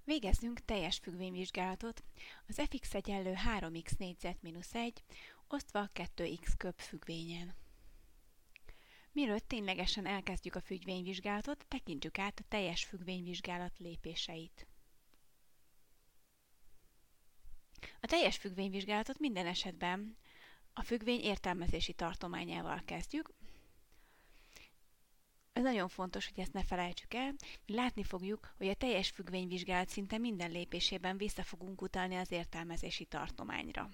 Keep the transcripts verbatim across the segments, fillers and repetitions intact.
Végezzünk teljes függvényvizsgálatot az fx egyenlő három x négyzet mínusz egy osztva kettő x köb függvényen. Mielőtt ténylegesen elkezdjük a függvényvizsgálatot, tekintsük át a teljes függvényvizsgálat lépéseit. A teljes függvényvizsgálatot minden esetben a függvény értelmezési tartományával kezdjük. Ez nagyon fontos, hogy ezt ne felejtsük el. Mi látni fogjuk, hogy a teljes függvényvizsgálat szinte minden lépésében vissza fogunk utalni az értelmezési tartományra.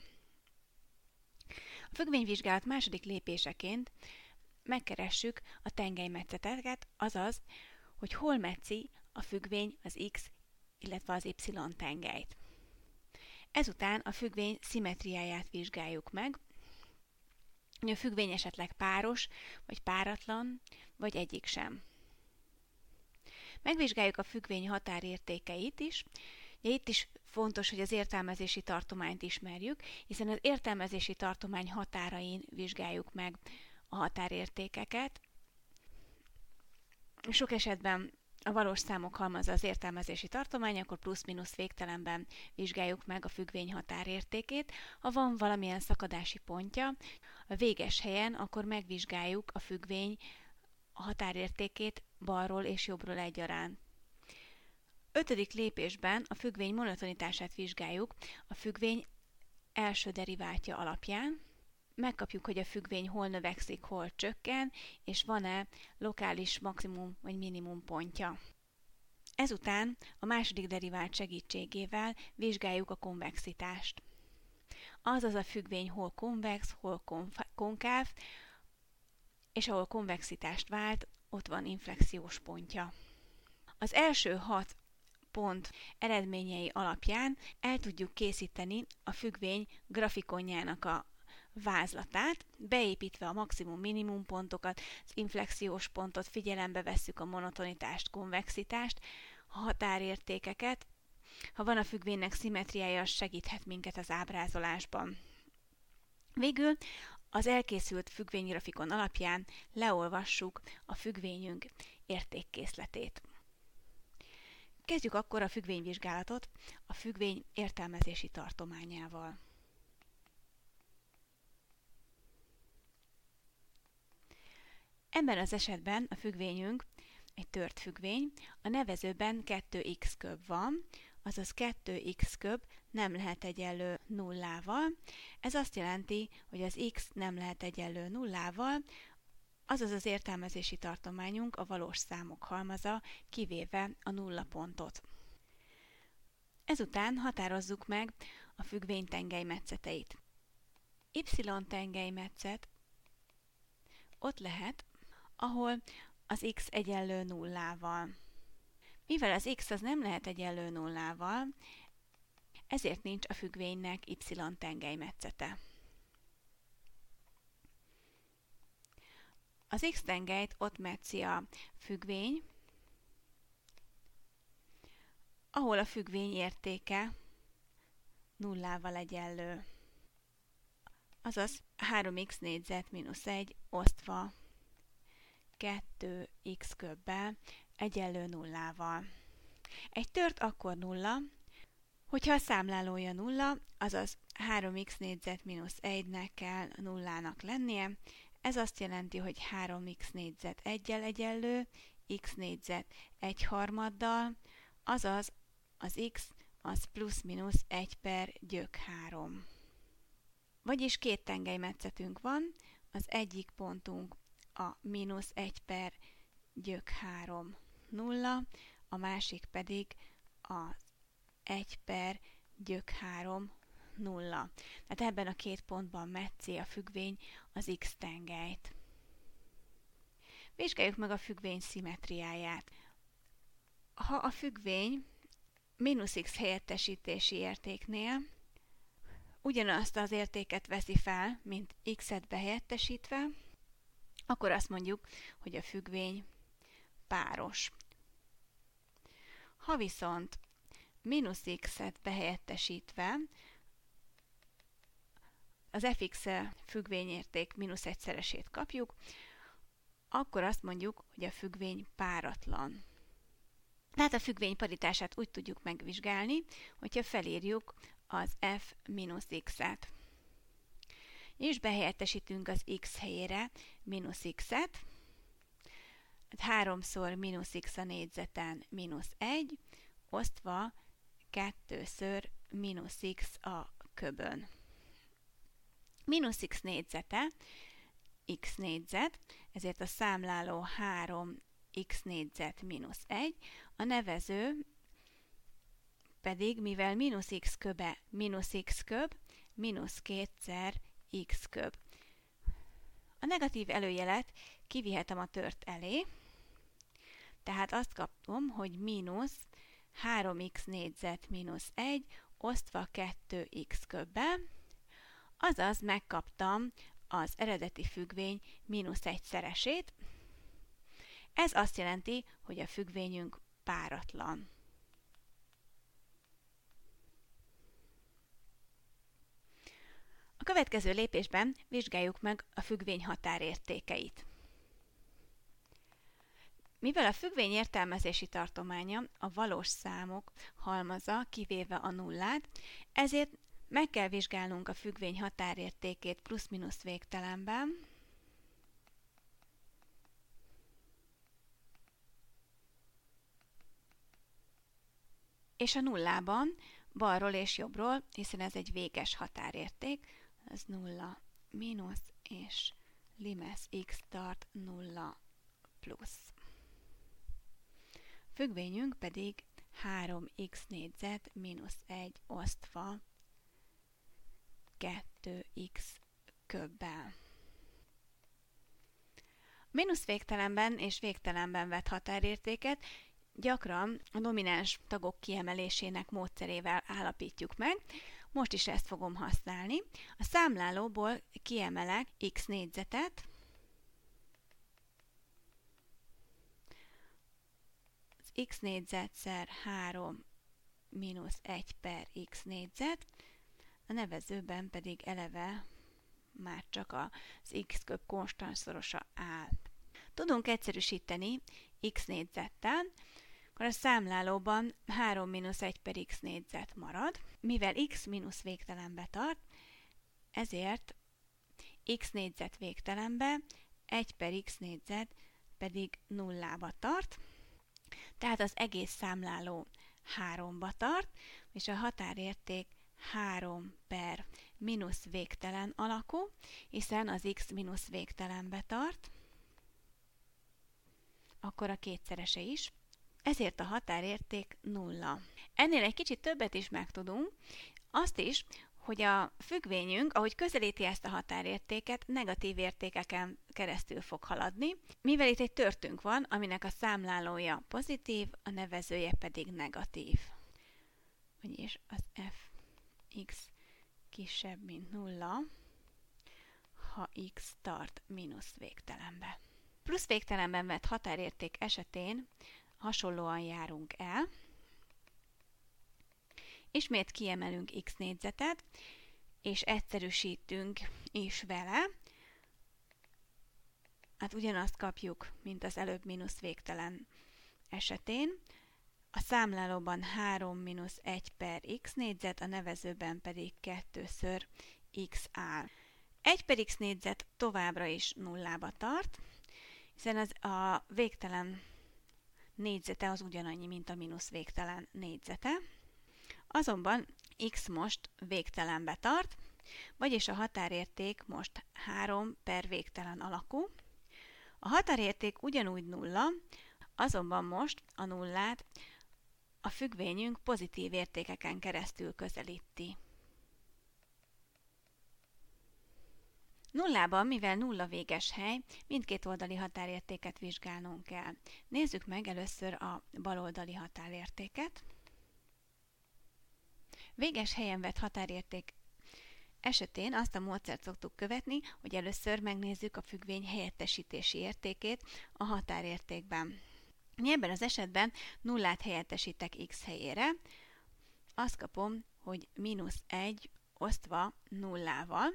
A függvényvizsgálat második lépéseként megkeressük a tengelymetszeteket, azaz, hogy hol metszi a függvény az x, illetve az y tengelyt. Ezután a függvény szimmetriáját vizsgáljuk meg, hogy a függvény esetleg páros, vagy páratlan, vagy egyik sem. Megvizsgáljuk a függvény határértékeit is. Ugye itt is fontos, hogy az értelmezési tartományt ismerjük, hiszen az értelmezési tartomány határain vizsgáljuk meg a határértékeket. Sok esetben a valós számok halmaza az értelmezési tartomány, akkor plusz-minusz végtelenben vizsgáljuk meg a függvény határértékét. Ha van valamilyen szakadási pontja a véges helyen, akkor megvizsgáljuk a függvény határértékét balról és jobbról egyaránt. Ötödik lépésben a függvény monotonitását vizsgáljuk a függvény első deriváltja alapján. Megkapjuk, hogy a függvény hol növekszik, hol csökken, és van-e lokális maximum vagy minimum pontja. Ezután a második derivált segítségével vizsgáljuk a konvexitást. Azaz a függvény hol konvex, hol konkáv, és ahol konvexitást vált, ott van inflexiós pontja. Az első hat pont eredményei alapján el tudjuk készíteni a függvény grafikonjának a vázlatát, beépítve a maximum-minimum pontokat, az inflexiós pontot, figyelembe vesszük a monotonitást, konvexitást, a határértékeket. Ha van a függvénynek szimmetriája, az segíthet minket az ábrázolásban. Végül az elkészült függvénygrafikon alapján leolvassuk a függvényünk értékkészletét. Kezdjük akkor a függvényvizsgálatot a függvény értelmezési tartományával. Ebben az esetben a függvényünk egy tört függvény, a nevezőben kettő x köb van, azaz kettő x köb nem lehet egyenlő nullával. Ez azt jelenti, hogy az x nem lehet egyenlő nullával, azaz az értelmezési tartományunk a valós számok halmaza, kivéve a nulla pontot. Ezután határozzuk meg a függvény tengelymetszeteit. Y tengellymetszet ott lehet, ahol az x egyenlő nullával. Mivel az x az nem lehet egyenlő nullával, ezért nincs a függvénynek y tengellymetszete. Az x tengelyt ott metszi a függvény, ahol a függvény értéke nullával egyenlő. Azaz három x négyzet mínusz egy osztva kettő x köbbel egyenlő nullával. Egy tört akkor nulla, hogyha a számlálója nulla, azaz három x négyzet mínusz egynek kell nullának lennie. Ez azt jelenti, hogy három x négyzet egyel egyenlő, x négyzet egy harmaddal, azaz az x az plusz-minusz egy per gyök három. Vagyis két tengelymetszetünk van, az egyik pontunk a mínusz egy per gyök három nulla, a másik pedig az egy per gyök három nulla. Tehát ebben a két pontban metszi a függvény az x tengelyt. Vizsgáljuk meg a függvény szimmetriáját. Ha a függvény mínusz x helyettesítési értéknél ugyanazt az értéket veszi fel, mint x-et behelyettesítve, akkor azt mondjuk, hogy a függvény páros. Ha viszont mínusz x-et behelyettesítve az fx függvényérték mínusz egyszeresét kapjuk, akkor azt mondjuk, hogy a függvény páratlan. Tehát a függvény paritását úgy tudjuk megvizsgálni, hogyha felírjuk az f mínusz x-et. És behelyettesítünk az x helyére mínusz x-et, háromszor mínusz x a négyzeten mínusz egy, osztva kettőször mínusz x a köbön. Mínusz x négyzete x négyzet, ezért a számláló három x négyzet mínusz egy, a nevező pedig, mivel mínusz x köbe mínusz x köb, mínusz kétszer x köb. A negatív előjelet kivihetem a tört elé, tehát azt kapom, hogy mínusz három x négyzet mínusz egy osztva kettő x köbbel, azaz megkaptam az eredeti függvény mínusz egy szeresét. Ez azt jelenti, hogy a függvényünk páratlan. A következő lépésben vizsgáljuk meg a függvény határértékeit. Mivel a függvény értelmezési tartománya a valós számok halmaza, kivéve a nullát, ezért meg kell vizsgálnunk a függvény határértékét plusz-minusz végtelenben, és a nullában balról és jobbról, hiszen ez egy véges határérték, az nulla mínusz és limes x tart nulla plusz. Függvényünk pedig három x négyzet mínusz egy osztva kettő x köbbel. Mínusz végtelenben és végtelenben vett határértéket gyakran a domináns tagok kiemelésének módszerével állapítjuk meg. Most is ezt fogom használni. A számlálóból kiemelek x négyzetet, az x négyzet szer három mínusz egy per x négyzet, a nevezőben pedig eleve már csak az x köb konstanszorosa áll. Tudunk egyszerűsíteni x négyzettel, akkor a számlálóban három mínusz egy per x négyzet marad. Mivel x mínusz végtelenbe tart, ezért x négyzet végtelenbe, egy per x négyzet pedig nullába tart. Tehát az egész számláló háromba tart, és a határérték három per mínusz végtelen alakú, hiszen az x mínusz végtelenbe tart, akkor a kétszerese is, ezért a határérték nulla. Ennél egy kicsit többet is megtudunk, azt is, hogy a függvényünk, ahogy közelíti ezt a határértéket, negatív értékeken keresztül fog haladni, mivel itt egy törtünk van, aminek a számlálója pozitív, a nevezője pedig negatív. Vagyis az f(x) kisebb, mint nulla, ha x tart mínusz végtelenbe. Plusz végtelenben vett határérték esetén hasonlóan járunk el. Ismét kiemelünk x négyzetet, és egyszerűsítünk is vele. Hát ugyanazt kapjuk, mint az előbb mínusz végtelen esetén. A számlálóban három mínusz egy per x négyzet, a nevezőben pedig kettőször x áll. egy per x négyzet továbbra is nullába tart, hiszen az a végtelen négyzete az ugyanannyi, mint a mínusz végtelen négyzete. Azonban x most végtelenbe tart, vagyis a határérték most három per végtelen alakú. A határérték ugyanúgy nulla, azonban most a nullát a függvényünk pozitív értékeken keresztül közelíti. Nullában, mivel nulla véges hely, mindkét oldali határértéket vizsgálnunk kell. Nézzük meg először a baloldali határértéket. Véges helyen vett határérték esetén azt a módszert szoktuk követni, hogy először megnézzük a függvény helyettesítési értékét a határértékben. Ebben az esetben nullát helyettesítek x helyére, azt kapom, hogy mínusz egy osztva nullával,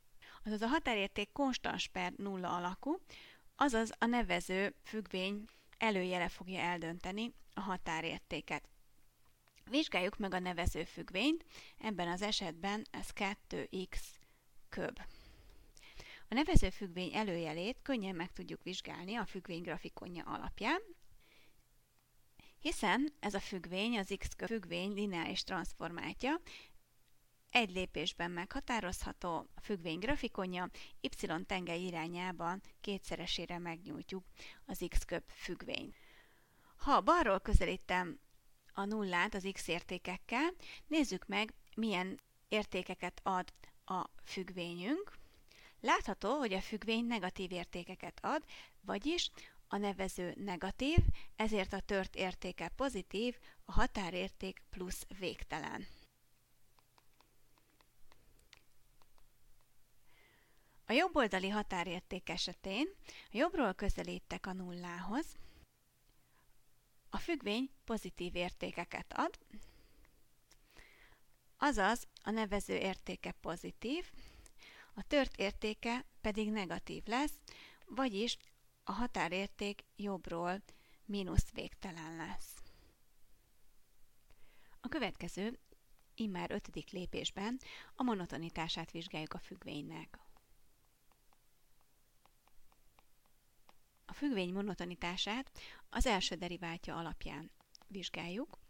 azaz a határérték konstans per nulla alakú, azaz a nevező függvény előjele fogja eldönteni a határértéket. Vizsgáljuk meg a nevezőfüggvényt, ebben az esetben ez kettő x köb. A nevezőfüggvény előjelét könnyen meg tudjuk vizsgálni a függvény grafikonja alapján, hiszen ez a függvény, az x köb függvény lineáris transzformátja, egy lépésben meghatározható, a függvény grafikonja y tengely irányában kétszeresére megnyújtjuk az x köb függvényt. Ha balról közelítem a nullát az x értékekkel, nézzük meg, milyen értékeket ad a függvényünk. Látható, hogy a függvény negatív értékeket ad, vagyis a nevező negatív, ezért a tört értéke pozitív, a határérték plusz végtelen. A jobboldali határérték esetén a jobbról közelítek a nullához, a függvény pozitív értékeket ad, azaz a nevező értéke pozitív, a tört értéke pedig negatív lesz, vagyis a határérték jobbról mínusz végtelen lesz. A következő, immár ötödik lépésben a monotonitását vizsgáljuk a függvénynek. A függvény monotonitását az első deriváltja alapján vizsgáljuk,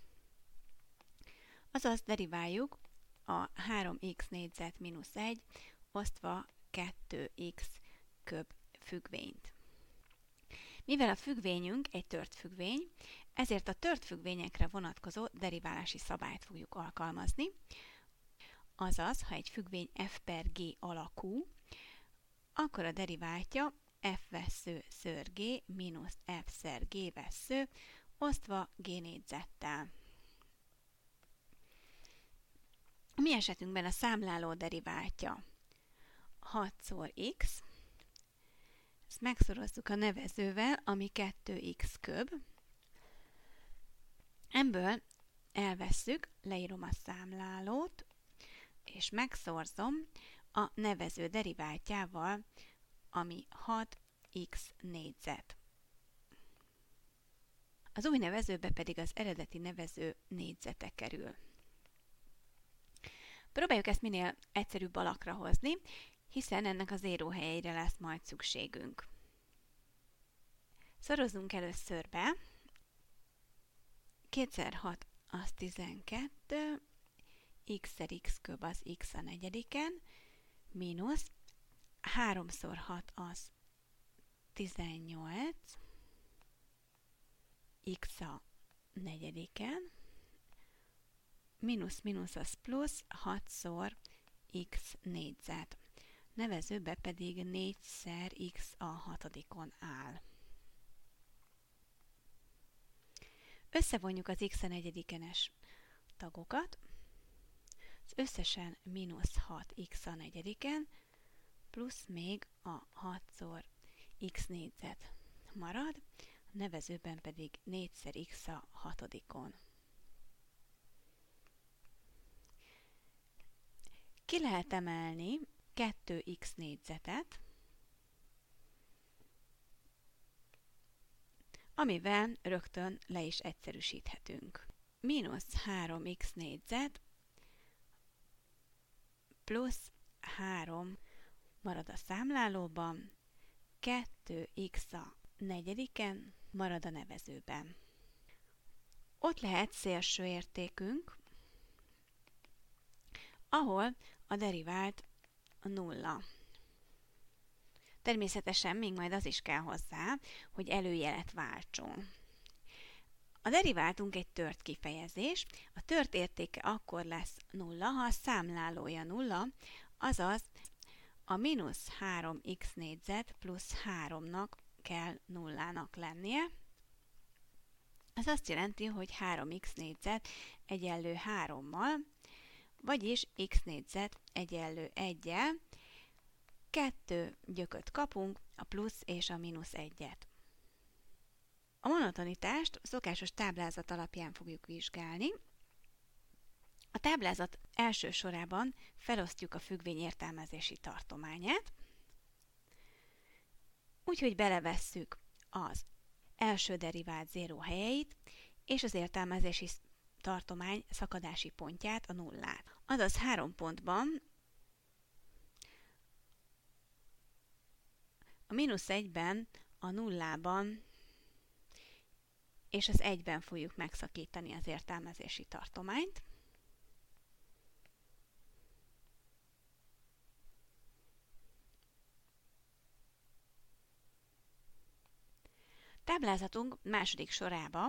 azaz deriváljuk a három x négyzet mínusz egy osztva kettő x köb függvényt. Mivel a függvényünk egy tört függvény, ezért a tört függvényekre vonatkozó deriválási szabályt fogjuk alkalmazni, azaz, ha egy függvény f per g alakú, akkor a deriváltja f vessző ször g mínusz f szer g vessző osztva g négyzettel. A mi esetünkben a számláló deriváltja hatszor x, ezt megszorozzuk a nevezővel, ami kettő x köb. Ebből elvesszük, leírom a számlálót, és megszorzom a nevező deriváltjával, ami hat x négyzet. Az új nevezőbe pedig az eredeti nevező négyzete kerül. Próbáljuk ezt minél egyszerűbb alakra hozni, hiszen ennek a zéróhelyeire lesz majd szükségünk. Szorozzunk először be. kétszer hat az tizenkettő, x-szer x köb az x a negyediken, mínusz háromszor hat az tizennyolc, x a negyediken, mínusz mínusz az plusz, hatszor x négyzet. Nevezőbe pedig négyszer x a hatodikon áll. Összevonjuk az x a negyedikenes tagokat, az összesen mínusz hat x a negyediken, plusz még a hatszor x négyzet marad, a nevezőben pedig négyszer x a hatodikon. Ki lehet emelni kettő x négyzetet, amivel rögtön le is egyszerűsíthetünk. Mínusz három x négyzet plusz három marad a számlálóban, kettő x a negyediken marad a nevezőben. Ott lehet szélső értékünk, ahol a derivált a nulla. Természetesen még majd az is kell hozzá, hogy előjelet váltson. A deriváltunk egy tört kifejezés, a tört értéke akkor lesz nulla, ha a számlálója nulla, azaz a mínusz három x négyzet plusz háromnak kell nullának lennie. Ez azt jelenti, hogy három x négyzet egyenlő hárommal, vagyis x négyzet egyenlő egyel, kettő gyököt kapunk, a plusz és a mínusz egyet. A monotonitást szokásos táblázat alapján fogjuk vizsgálni. A táblázat első sorában felosztjuk a függvény értelmezési tartományát, úgyhogy belevesszük az első derivált zéró helyeit, és az értelmezési tartomány szakadási pontját, a nullát. Azaz három pontban a mínusz egyben, a nullában és az egyben fogjuk megszakítani az értelmezési tartományt. Táblázatunk második sorába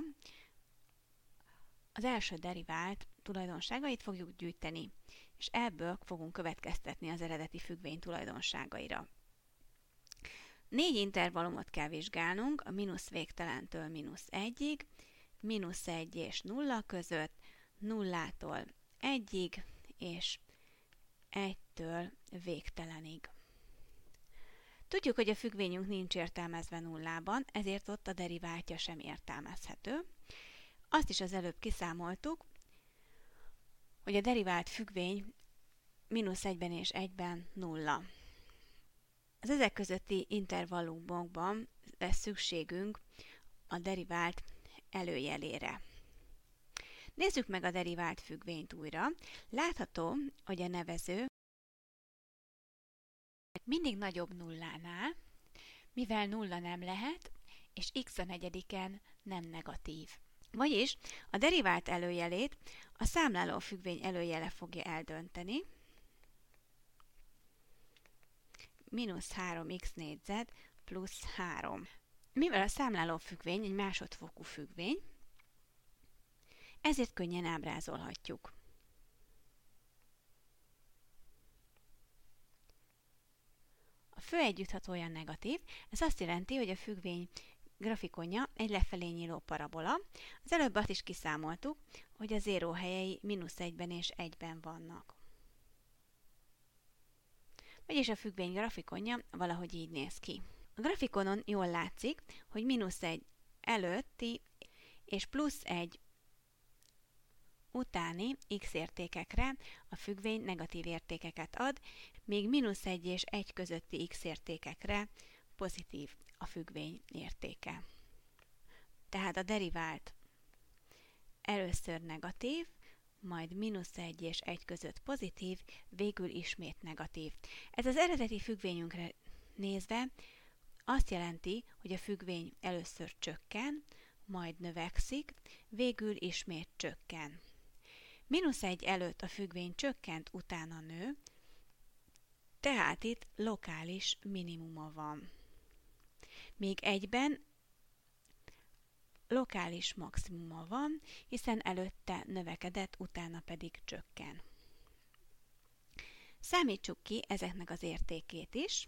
az első derivált tulajdonságait fogjuk gyűjteni, és ebből fogunk következtetni az eredeti függvény tulajdonságaira. Négy intervallumot kell vizsgálnunk, a mínusz végtelentől mínusz egyig, mínusz egy és nulla között, nullától egyig, és egytől végtelenig. Tudjuk, hogy a függvényünk nincs értelmezve nullában, ezért ott a deriváltja sem értelmezhető. Azt is az előbb kiszámoltuk, hogy a derivált függvény mínusz egyben és egyben nulla. Az ezek közötti intervallumokban lesz szükségünk a derivált előjelére. Nézzük meg a derivált függvényt újra. Látható, hogy a nevező mindig nagyobb nullánál, mivel nulla nem lehet, és x a negyediken nem negatív. Vagyis a derivált előjelét a számláló függvény előjele fogja eldönteni, mínusz három x négyzet plusz három. Mivel a számláló függvény egy másodfokú függvény, ezért könnyen ábrázolhatjuk. A fő együtthatója negatív, ez azt jelenti, hogy a függvény grafikonja egy lefelé nyíló parabola. Az előbb azt is kiszámoltuk, hogy a zéró helyei mínusz egyben és egyben vannak. Vagyis a függvény grafikonja valahogy így néz ki. A grafikonon jól látszik, hogy mínusz egy előtti és plusz egy utáni x értékekre a függvény negatív értékeket ad, míg mínusz egy és egy közötti x értékekre pozitív a függvény értéke. Tehát a derivált először negatív, majd mínusz egy és egy között pozitív, végül ismét negatív. Ez az eredeti függvényünkre nézve azt jelenti, hogy a függvény először csökken, majd növekszik, végül ismét csökken. mínusz egy előtt a függvény csökkent, utána nő, tehát itt lokális minimuma van. Míg egyben lokális maximuma van, hiszen előtte növekedett, utána pedig csökken. Számítsuk ki ezeknek az értékét is.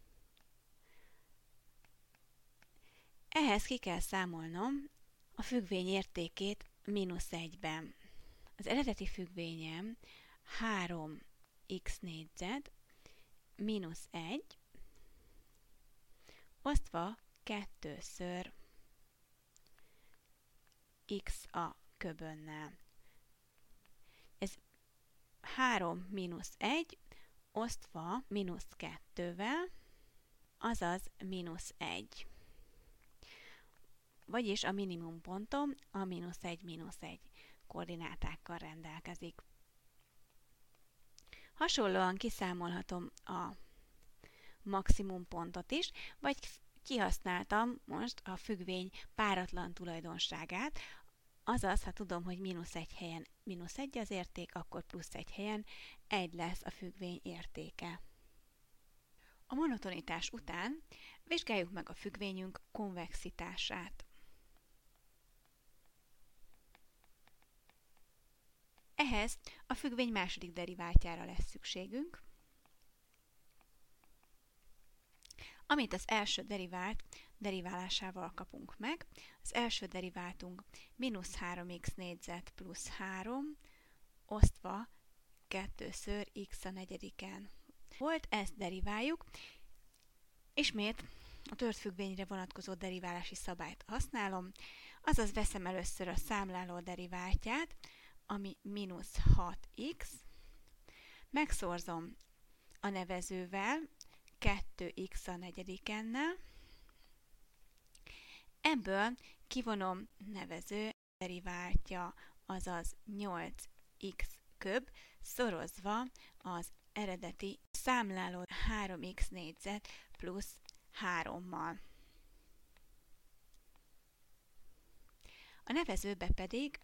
Ehhez ki kell számolnom a függvény értékét mínusz egyben. Az eredeti függvényem három x négyzet mínusz egy osztva kettőször x a köbönnel. Ez három mínusz egy osztva mínusz kettővel, azaz mínusz egy. Vagyis a minimum pontom a mínusz egy mínusz egy koordinátákkal rendelkezik. Hasonlóan kiszámolhatom a maximum pontot is, vagy kihasználtam most a függvény páratlan tulajdonságát, azaz, ha tudom, hogy mínusz egy helyen mínusz egy az érték, akkor plusz egy helyen egy lesz a függvény értéke. A monotonitás után vizsgáljuk meg a függvényünk konvexitását. Ehhez a függvény második deriváltjára lesz szükségünk, amit az első derivált deriválásával kapunk meg. Az első deriváltunk mínusz három x négyzet plusz három osztva kettőször x a negyediken volt, ezt deriváljuk. Ismét a tört függvényre vonatkozó deriválási szabályt használom, azaz veszem először a számláló deriváltját, ami mínusz hat x, megszorzom a nevezővel kettő x a negyedikennel, Ebből kivonom nevező deriváltja, azaz nyolc x köb szorozva az eredeti számláló három x négyzet plusz hárommal. A nevezőbe pedig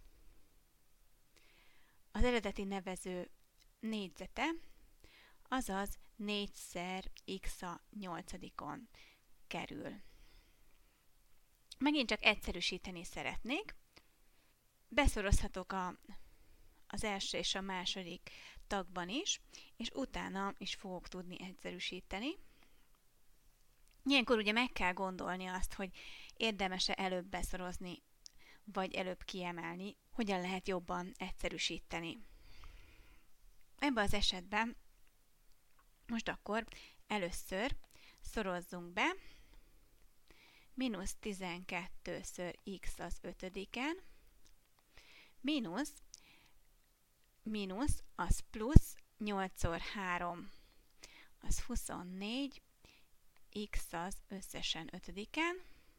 az eredeti nevező négyzete, azaz négyszer x a nyolcadikon kerül. Megint csak egyszerűsíteni szeretnék. Beszorozhatok a, az első és a második tagban is, és utána is fogok tudni egyszerűsíteni. Ilyenkor ugye meg kell gondolni azt, hogy érdemes-e előbb beszorozni, vagy előbb kiemelni, hogyan lehet jobban egyszerűsíteni. Ebben az esetben most akkor először szorozzunk be mínusz tizenkettőször x az ötödiken, mínusz, mínusz, az plusz, nyolcszor három, az huszonnégy, x az összesen ötödiken,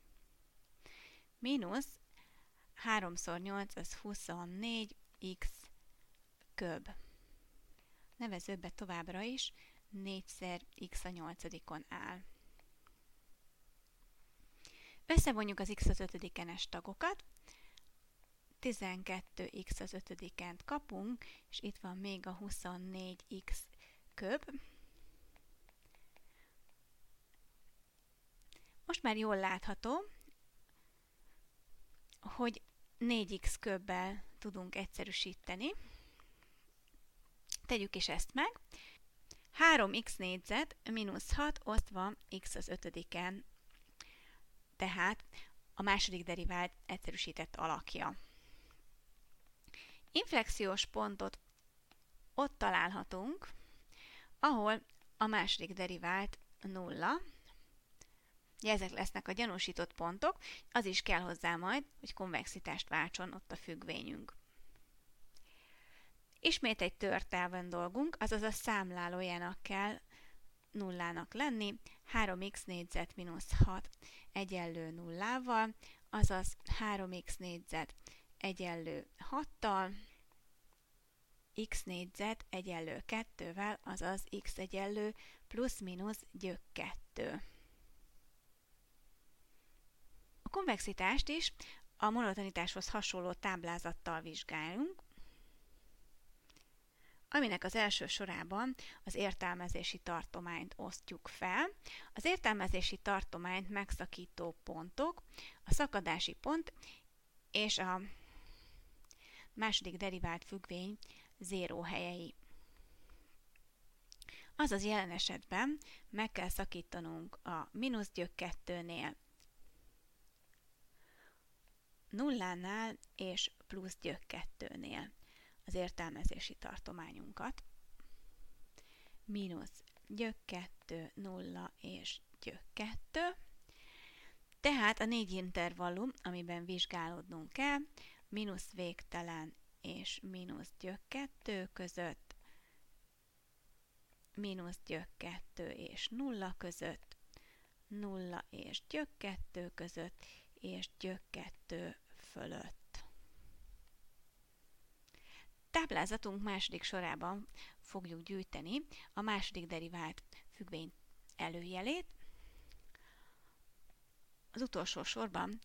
mínusz, háromszor nyolc, az huszonnégy, x köb. Nevezőbe továbbra is négyszer x a nyolcadikon áll. Összevonjuk az x az ötödikenes tagokat, tizenkettő x az ötödikent kapunk, és itt van még a huszonnégy x köb. Most már jól látható, hogy négy x köbbel tudunk egyszerűsíteni. Tegyük is ezt meg. három x négyzet mínusz hat osztva x az ötödiken, tehát a második derivált egyszerűsített alakja. Inflexiós pontot ott találhatunk, ahol a második derivált nulla. Ezek lesznek a gyanúsított pontok, az is kell hozzá majd, hogy konvexitást váltson ott a függvényünk. Ismét egy törtelven dolgunk, azaz a számlálójának kell nullának lenni, három x négyzet mínusz hat egyenlő nullával, azaz három x négyzet egyenlő hattal, x négyzet egyenlő kettővel, azaz x egyenlő plusz-minusz gyök kettő. A konvexitást is a monotonitáshoz hasonló táblázattal vizsgálunk, aminek az első sorában az értelmezési tartományt osztjuk fel. Az értelmezési tartományt megszakító pontok, a szakadási pont és a második derivált függvény zéró helyei. Azaz jelen esetben meg kell szakítanunk a mínusz gyök kettőnél, nullánál és plusz gyök kettőnél az értelmezési tartományunkat. Mínusz gyök kettő, nulla és gyök kettő. Tehát a négy intervallum, amiben vizsgálódnunk kell, mínusz végtelen és mínusz gyök kettő között, mínusz gyök kettő és nulla között, nulla és gyök kettő között, és gyök kettő fölött. Táblázatunk második sorában fogjuk gyűjteni a második derivált függvény előjelét, az utolsó sorban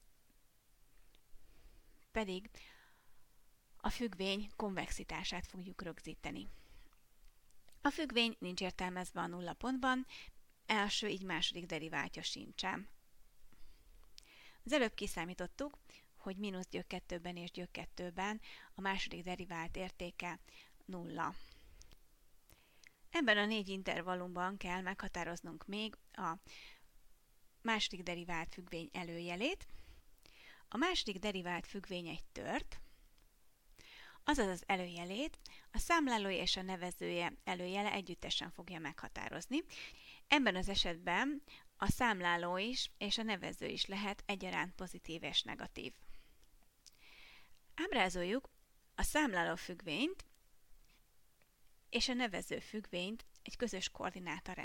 pedig a függvény konvexitását fogjuk rögzíteni. A függvény nincs értelmezve a nulla pontban, első, így második deriváltja sincsen. Az előbb kiszámítottuk, hogy mínusz gyök kettőben és gyök kettőben a második derivált értéke nulla. Ebben a négy intervallumban kell meghatároznunk még a második derivált függvény előjelét. A második derivált függvény egy tört, azaz az előjelét a számlálója és a nevezője előjele együttesen fogja meghatározni. Ebben az esetben a számláló is és a nevező is lehet egyaránt pozitív és negatív. Ábrázoljuk a számláló függvényt és a nevező függvényt egy közös koordináta.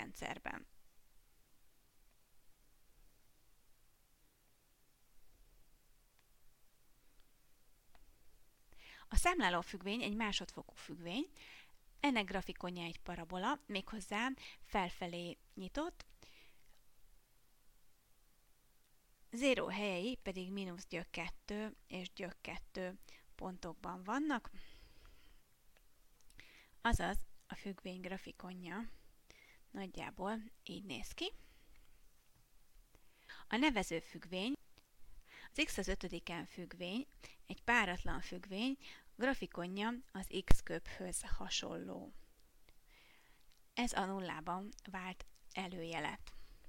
A számláló függvény egy másodfokú függvény, ennek grafikonja egy parabola, méghozzá felfelé nyitott, zéró helyei pedig mínusz gyök kettő és gyök kettő pontokban vannak, azaz a függvény grafikonja nagyjából így néz ki. A nevező függvény, az x az ötödiken függvény, egy páratlan függvény, grafikonja az x köbhöz hasonló. Ez a nullában vált előjelet.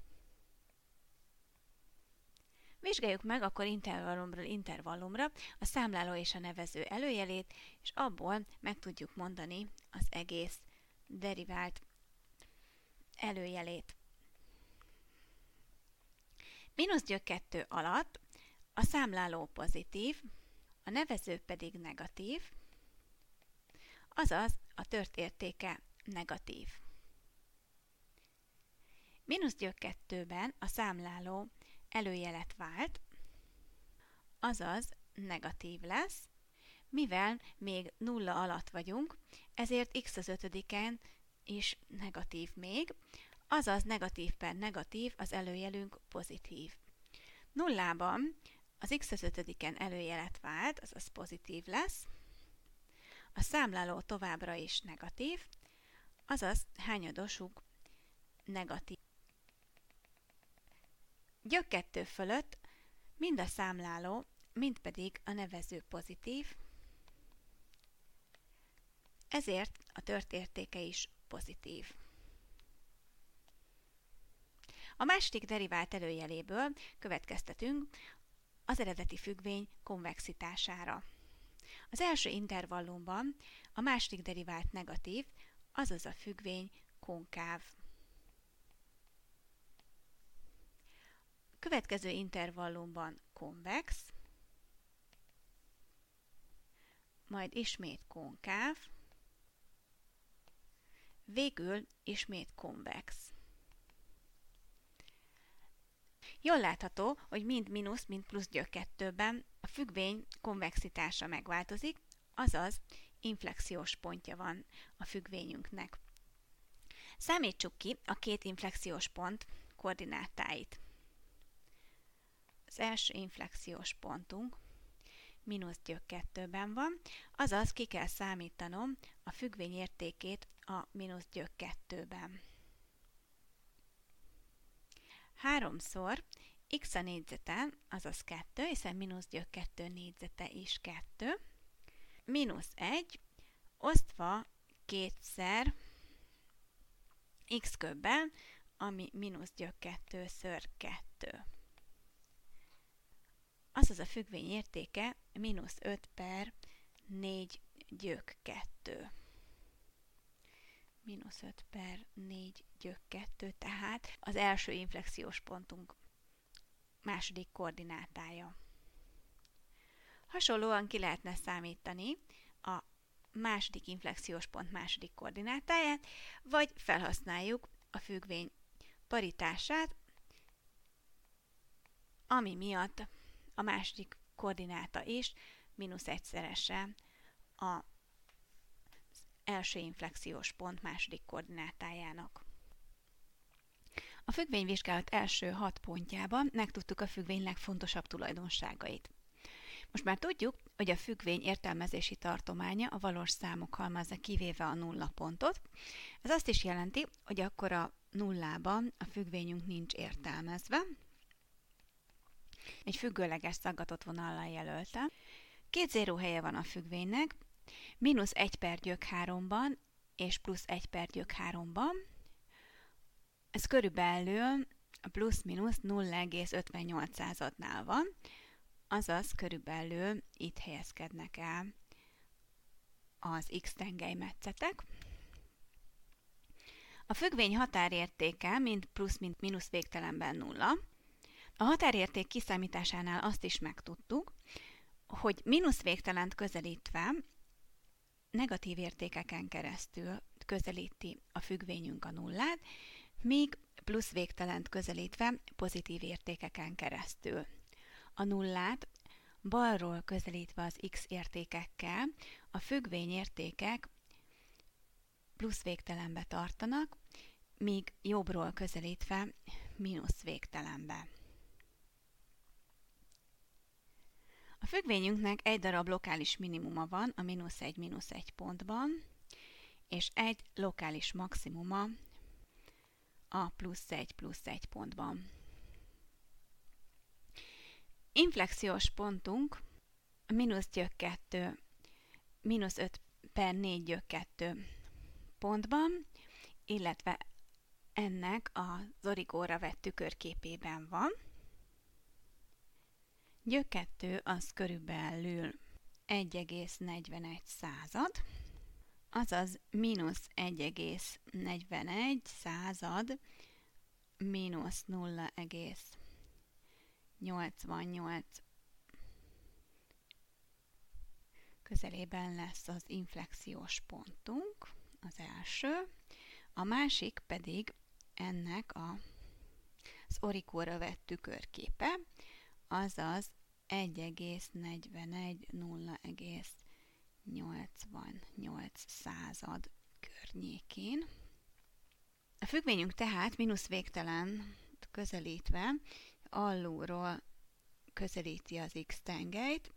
Vizsgáljuk meg akkor intervallumról intervallumra a számláló és a nevező előjelét, és abból meg tudjuk mondani az egész derivált előjelét. Mínusz gyök kettő alatt a számláló pozitív, a nevező pedig negatív, azaz a tört értéke negatív. Mínusz gyök kettőben a számláló előjelet vált, azaz negatív lesz, mivel még nulla alatt vagyunk, ezért x az ötödiken is negatív még, azaz negatív per negatív az előjelünk pozitív. Nullában az x az ötödiken előjelet vált, azaz pozitív lesz, a számláló továbbra is negatív, azaz hányadosuk negatív. Gyök kettő fölött mind a számláló, mind pedig a nevező pozitív, ezért a tört értéke is pozitív. A második derivált előjeléből következtetünk az eredeti függvény konvexitására. Az első intervallumban a második derivált negatív, azaz a függvény konkáv. Következő intervallumban konvex, majd ismét konkáv, végül ismét konvex. Jól látható, hogy mind mínusz, mind plusz gyök kettőben a függvény konvexitása megváltozik, azaz inflexiós pontja van a függvényünknek. Számítsuk ki a két inflexiós pont koordinátáit. Az első inflexiós pontunk mínusz gyök kettőben van, azaz ki kell számítanom a függvény értékét a mínusz gyök kettőben. háromszor x a négyzeten, azaz kettő, hiszen mínusz gyök kettő négyzete is kettő, mínusz egy, osztva kétszer x köbbel, ami mínusz gyök kettőször kettő. Azaz a függvény értéke mínusz öt per négy gyök kettő. mínusz öt per négy gyök kettő, tehát az első inflexiós pontunk második koordinátája. Hasonlóan ki lehetne számítani a második inflexiós pont második koordinátáját, vagy felhasználjuk a függvény paritását, ami miatt a második koordináta is mínusz egyszerese a első inflexiós pont második koordinátájának. A függvényvizsgálat első hat pontjában megtudtuk a függvény legfontosabb tulajdonságait. Most már tudjuk, hogy a függvény értelmezési tartománya a valós számok halmaza kivéve a nulla pontot. Ez azt is jelenti, hogy akkor a nullában a függvényünk nincs értelmezve. Egy függőleges szaggatott vonallal jelöltem. Két zéró helye van a függvénynek, mínusz egy per gyök háromban és plusz egy per gyök háromban. Ez körülbelül a plusz-minusz nulla egész ötvennyolc századnál van, azaz körülbelül itt helyezkednek el az x-tengelymetszetek. A függvény határértéke mind plusz, mind mínusz végtelenben nulla. A határérték kiszámításánál azt is megtudtuk, hogy mínusz végtelent közelítve negatív értékeken keresztül közelíti a függvényünk a nullát, míg plusz végtelent közelítve pozitív értékeken keresztül. A nullát balról közelítve az x értékekkel, a függvény értékek plusz végtelenbe tartanak, míg jobbról közelítve mínusz végtelenbe. A függvényünknek egy darab lokális minimuma van a mínusz egy mínusz egy pontban, és egy lokális maximuma a plusz egy plusz egy pontban. Inflexiós pontunk a mínusz gyök kettő, mínusz öt per négy gyök kettő pontban, illetve ennek az origóra vett tükörképében van. Gyök kettő az körülbelül egy egész negyvenegy század, azaz mínusz egy egész negyvenegy század mínusz nulla egész nyolcvannyolc közelében lesz az inflexiós pontunk, az első, a másik pedig ennek a, az origóra vett tükörképe, azaz egy egész negyvenegy nulla egész nyolcvannyolc század környékén. A függvényünk tehát mínusz végtelen közelítve alulról közelíti az x-tengelyt.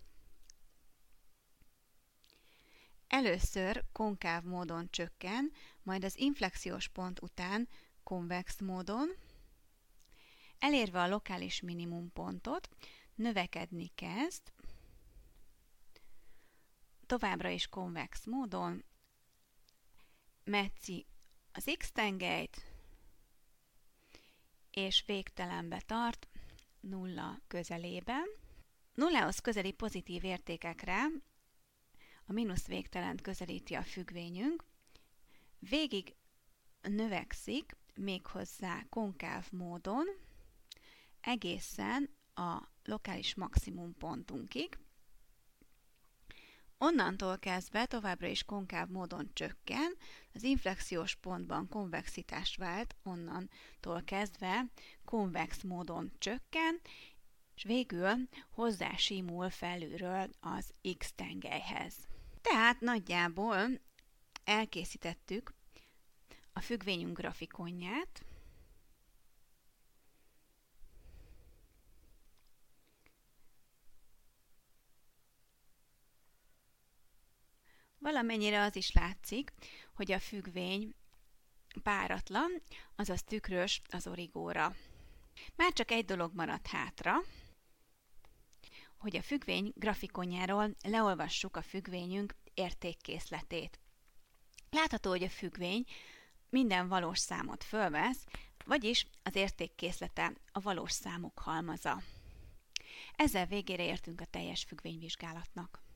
Először konkáv módon csökken, majd az inflexiós pont után konvex módon. Elérve a lokális minimum pontot, növekedni kezd, továbbra is konvex módon, metszi az x-tengelyt, és végtelenbe tart nulla közelében. Nullához közeli pozitív értékekre a mínusz végtelent közelíti a függvényünk, végig növekszik méghozzá konkáv módon egészen a lokális maximum pontunkig. Onnantól kezdve továbbra is konkáv módon csökken, az inflexiós pontban konvexitást vált, onnantól kezdve konvex módon csökken, és végül hozzásímul felülről az x-tengelyhez. Tehát nagyjából elkészítettük a függvényünk grafikonját. Valamennyire az is látszik, hogy a függvény páratlan, azaz tükrös az origóra. Már csak egy dolog maradt hátra, hogy a függvény grafikonjáról leolvassuk a függvényünk értékkészletét. Látható, hogy a függvény minden valós számot fölvesz, vagyis az értékkészlete a valós számok halmaza. Ezzel végére értünk a teljes függvényvizsgálatnak.